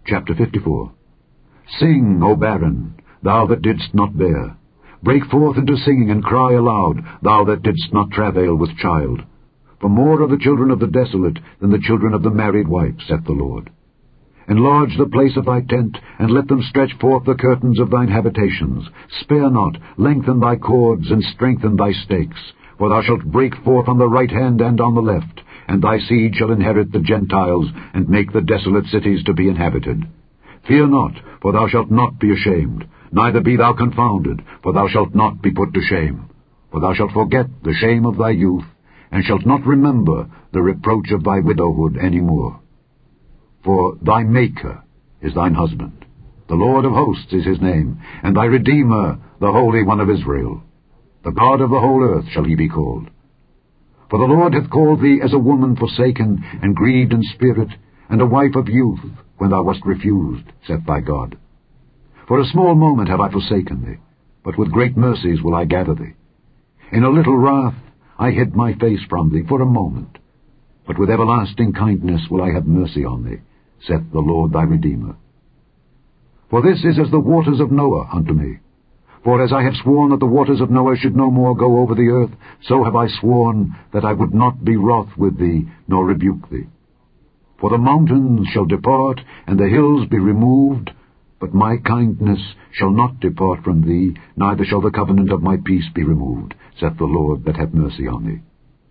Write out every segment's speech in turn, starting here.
Chapter 54. Sing, O barren, thou that didst not bear. Break forth into singing, and cry aloud, thou that didst not travail with child. For more are the children of the desolate than the children of the married wife, saith the Lord. Enlarge the place of thy tent, and let them stretch forth the curtains of thine habitations. Spare not, lengthen thy cords, and strengthen thy stakes. For thou shalt break forth on the right hand and on the left, and thy seed shall inherit the Gentiles, and make the desolate cities to be inhabited. Fear not, for thou shalt not be ashamed, neither be thou confounded, for thou shalt not be put to shame. For thou shalt forget the shame of thy youth, and shalt not remember the reproach of thy widowhood any more. For thy Maker is thine husband, the Lord of hosts is his name, and thy Redeemer, the Holy One of Israel. The God of the whole earth shall he be called. For the Lord hath called thee as a woman forsaken, and grieved in spirit, and a wife of youth, when thou wast refused, saith thy God. For a small moment have I forsaken thee, but with great mercies will I gather thee. In a little wrath I hid my face from thee for a moment, but with everlasting kindness will I have mercy on thee, saith the Lord thy Redeemer. For this is as the waters of Noah unto me. For as I have sworn that the waters of Noah should no more go over the earth, so have I sworn that I would not be wroth with thee, nor rebuke thee. For the mountains shall depart, and the hills be removed, but my kindness shall not depart from thee, neither shall the covenant of my peace be removed, saith the Lord that hath mercy on thee.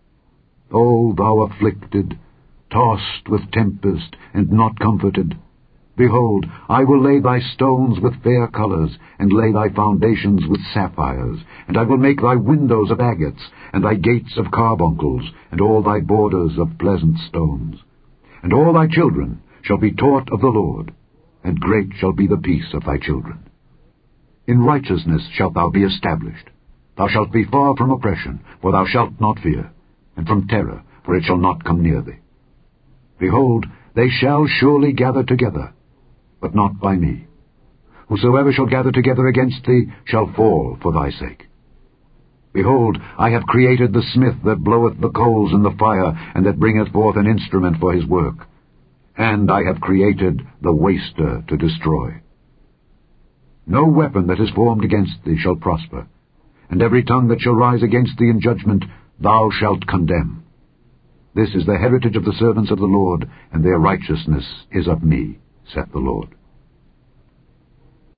O thou afflicted, tossed with tempest, and not comforted, behold, I will lay thy stones with fair colours, and lay thy foundations with sapphires, and I will make thy windows of agates, and thy gates of carbuncles, and all thy borders of pleasant stones. And all thy children shall be taught of the Lord, and great shall be the peace of thy children. In righteousness shalt thou be established. Thou shalt be far from oppression, for thou shalt not fear, and from terror, for it shall not come near thee. Behold, they shall surely gather together, but not by me. Whosoever shall gather together against thee shall fall for thy sake. Behold, I have created the smith that bloweth the coals in the fire, and that bringeth forth an instrument for his work. And I have created the waster to destroy. No weapon that is formed against thee shall prosper, and every tongue that shall rise against thee in judgment thou shalt condemn. This is the heritage of the servants of the Lord, and their righteousness is of me, saith the Lord.